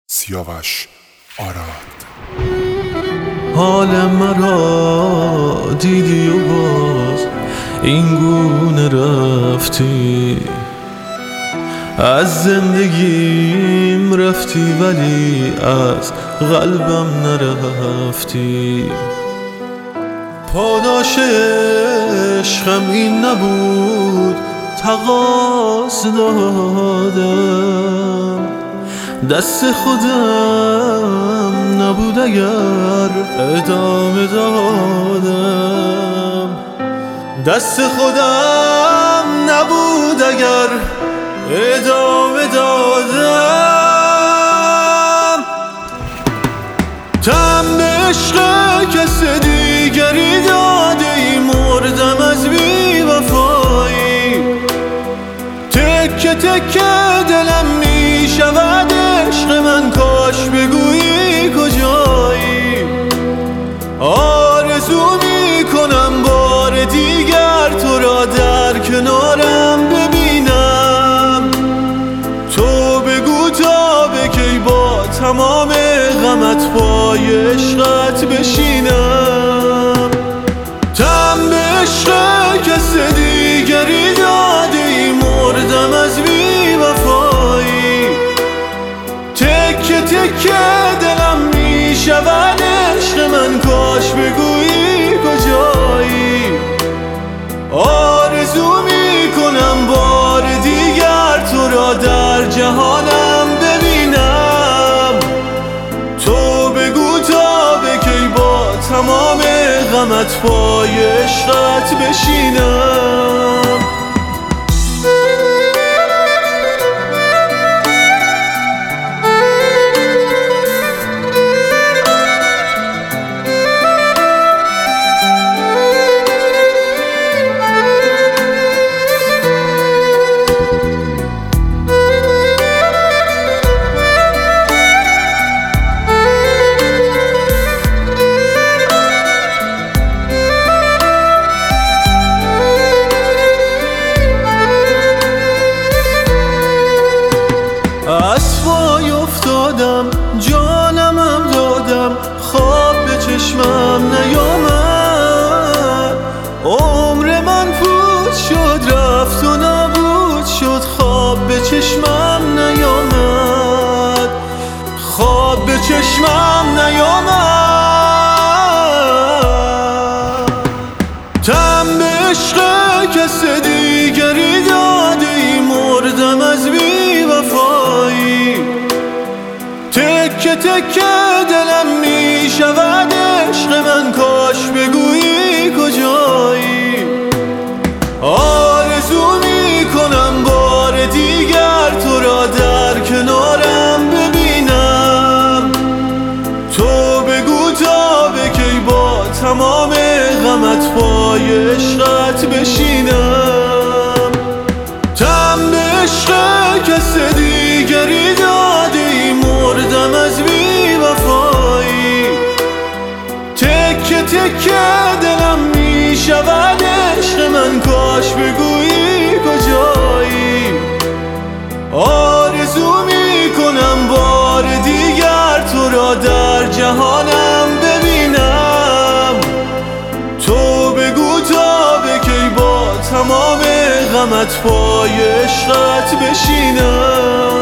سیاوش آراد. حال مرا دیدی و باز این گونه رفتی، از زندگیم رفتی ولی از قلبم نرفتی. پاداش عشقم این نبود تقاص دادم، دست خودم نبود اگر ادامه دادم، دست خودم نبود اگر ادامه دادم. تن به عشق کس دیگری داده ای، مردم از بی وفایی، تکه تکه دلم می شود عشق من، کاش بگویی کجایی. آرزو می کنم بار دیگر تو را در کنارم ببینم، تو بگو تا به کی با تمام غمت پای عشقت بشینم. تن به عشق کس دیگری داده ای، مردم از بی وفایی، تکه تکه دلم می شود عشق من، کاش بگویی کجایی. آرزو می کنم بار دیگر تو را در جهانم ببینم، تو بگو تا به کی با تمام غمت پای عشقت بشینم. از پای افتادم جانمم دادم، خواب به چشمم نیامد، عمر من فوت شد رفت و نبود شد، خواب به چشمم نیامد، خواب به چشمم نیامد. تن به عشق کس دیگری داده ای، مردم از بی وفایی، تکه تکه دلم می شود عشق من، کاش بگویی کجایی. آرزو می کنم بار دیگر تو را در کنارم ببینم، تو بگو تا به کی با تمام غمت پای عشقت بشینم. تن به عشق کس دیگری داده ای، مردم از بی وفایی، تکه تکه دلم می شود عشق من، کاش بگویی کجایی. آرزو می کنم بار دیگر تو را در جهانم ببینم، تو بگو تا به کی با تمام غمت پای عشقت بشینم.